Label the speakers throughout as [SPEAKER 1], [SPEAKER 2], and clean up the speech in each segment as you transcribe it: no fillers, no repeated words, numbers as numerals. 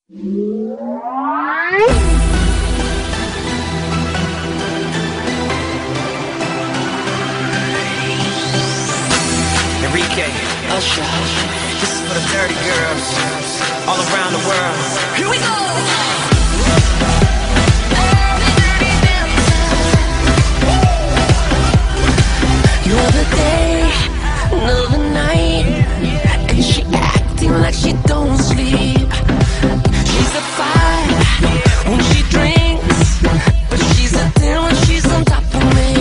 [SPEAKER 1] Enrique, Usher, this is for the dirty girls all around the world. Here we go!
[SPEAKER 2] Another day, another night, and she acting like she don't sleep. She's a fire when she drinks, but she's a 10 when she's on top of me.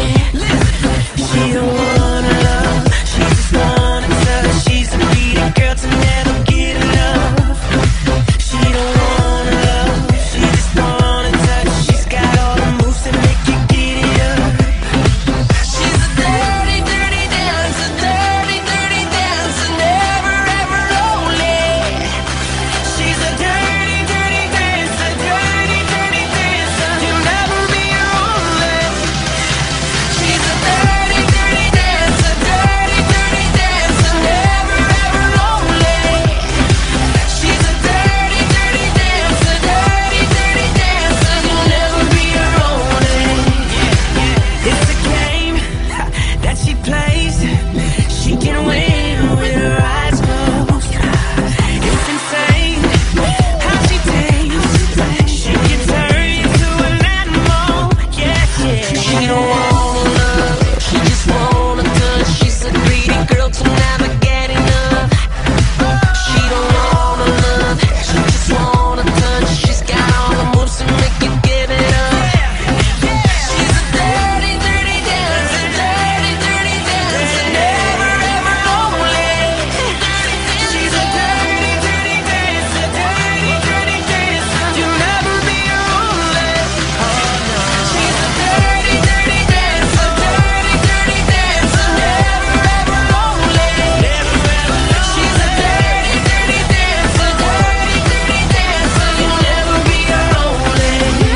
[SPEAKER 2] She don't wanna love, she just wanna touch. She's a greedy girl to never get enough. She don't wanna love, she just wanna touch. She's got all the moves to make you get it up. She's a dirty, dirty dancer, dirty, dirty dancer, never ever lonely. She's a dirty, dirty dancer, dirty, dirty dancer, you'll never be lonely. She's a dirty, dirty dancer, dirty, dirty dancer, never ever lonely. She's a dirty, dirty dancer, dirty, dirty dancer, you'll never be lonely. It's a game that she plays. She can win with her eyes closed. It's insane how she tastes. She can turn you to an animal. Yeah, yeah. She don't wanna love, she just wanna touch. She's a greedy girl to never get enough. She don't wanna love, she just wanna touch. She's got all the moves to make you give it up. She's a dirty, dirty dancer, dirty, dirty dancer, never ever lonely. She's a dirty, dirty dancer, dirty, dirty dancer, you'll never be lonely. She's a dirty, dirty dancer, dirty, dirty dancer, never ever lonely. She's a dirty, dirty dancer, dirty, dirty dancer, you'll never be lonely.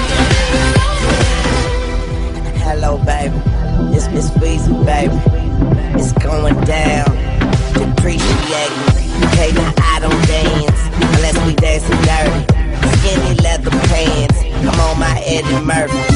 [SPEAKER 3] Hello, baby. It's Miss Weezy, baby. It's going down. Depreciate me. Okay, now I don't dance unless we dancing dirty. Skinny leather pants. I'm on my Eddie Murphy.